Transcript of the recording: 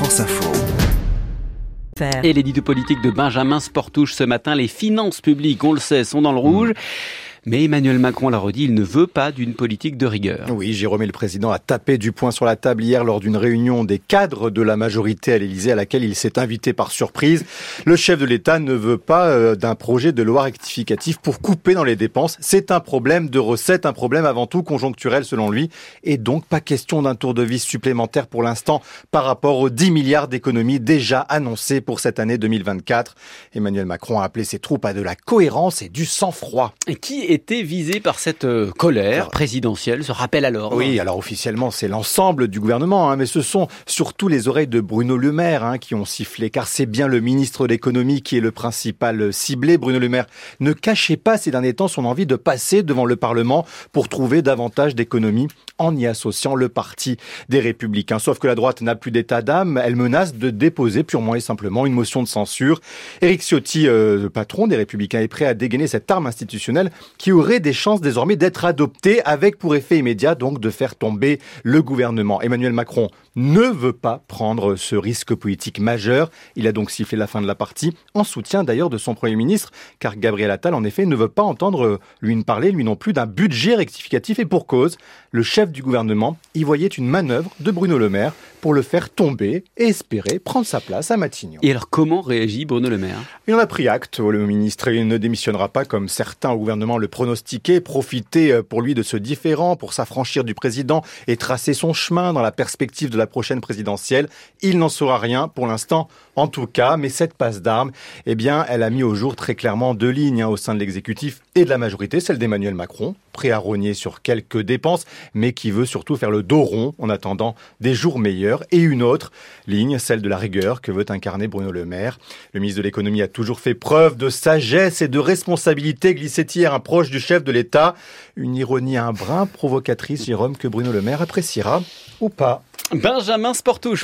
France Info. Et l'édito politique de Benjamin Sportouche ce matin, les finances publiques, on le sait, sont dans le rouge. Mais Emmanuel Macron l'a redit, il ne veut pas d'une politique de rigueur. Oui, Jérôme, le président a tapé du poing sur la table hier lors d'une réunion des cadres de la majorité à l'Élysée à laquelle il s'est invité par surprise. Le chef de l'État ne veut pas d'un projet de loi rectificatif pour couper dans les dépenses. C'est un problème de recettes, un problème avant tout conjoncturel selon lui. Et donc pas question d'un tour de vis supplémentaire pour l'instant par rapport aux 10 milliards d'économies déjà annoncées pour cette année 2024. Emmanuel Macron a appelé ses troupes à de la cohérence et du sang-froid. Et qui était visé par cette colère présidentielle, ce rappel à l'ordre? Oui, alors officiellement c'est l'ensemble du gouvernement, mais ce sont surtout les oreilles de Bruno Le Maire qui ont sifflé, car c'est bien le ministre de l'économie qui est le principal ciblé. Bruno Le Maire ne cachait pas ces derniers temps son envie de passer devant le Parlement pour trouver davantage d'économies en y associant le parti des Républicains. Sauf que la droite n'a plus d'état d'âme, elle menace de déposer purement et simplement une motion de censure. Éric Ciotti, le patron des Républicains, est prêt à dégainer cette arme institutionnelle qui aurait des chances désormais d'être adoptée avec pour effet immédiat donc de faire tomber le gouvernement. Emmanuel Macron ne veut pas prendre ce risque politique majeur. Il a donc sifflé la fin de la partie, en soutien d'ailleurs de son Premier ministre, car Gabriel Attal en effet ne veut pas entendre lui parler, lui non plus, d'un budget rectificatif, et pour cause. Le chef du gouvernement y voyait une manœuvre de Bruno Le Maire pour le faire tomber et espérer prendre sa place à Matignon. Et alors comment réagit Bruno Le Maire? Il en a pris acte, le ministre, et il ne démissionnera pas comme certains au gouvernement le pronostiquaient, profiter pour lui de ce différend, pour s'affranchir du président et tracer son chemin dans la perspective de la prochaine présidentielle. Il n'en saura rien pour l'instant, en tout cas, mais cette passe d'armes, eh bien, elle a mis au jour très clairement deux lignes au sein de l'exécutif et de la majorité, celle d'Emmanuel Macron, prêt à rogner sur quelques dépenses, mais qui veut surtout faire le dos rond en attendant des jours meilleurs, et une autre ligne, celle de la rigueur que veut incarner Bruno Le Maire. Le ministre de l'économie a toujours fait preuve de sagesse et de responsabilité, glissait hier un proche du chef de l'État. Une ironie un brin provocatrice, Jérôme, que Bruno Le Maire appréciera ou pas. Benjamin Sportouche.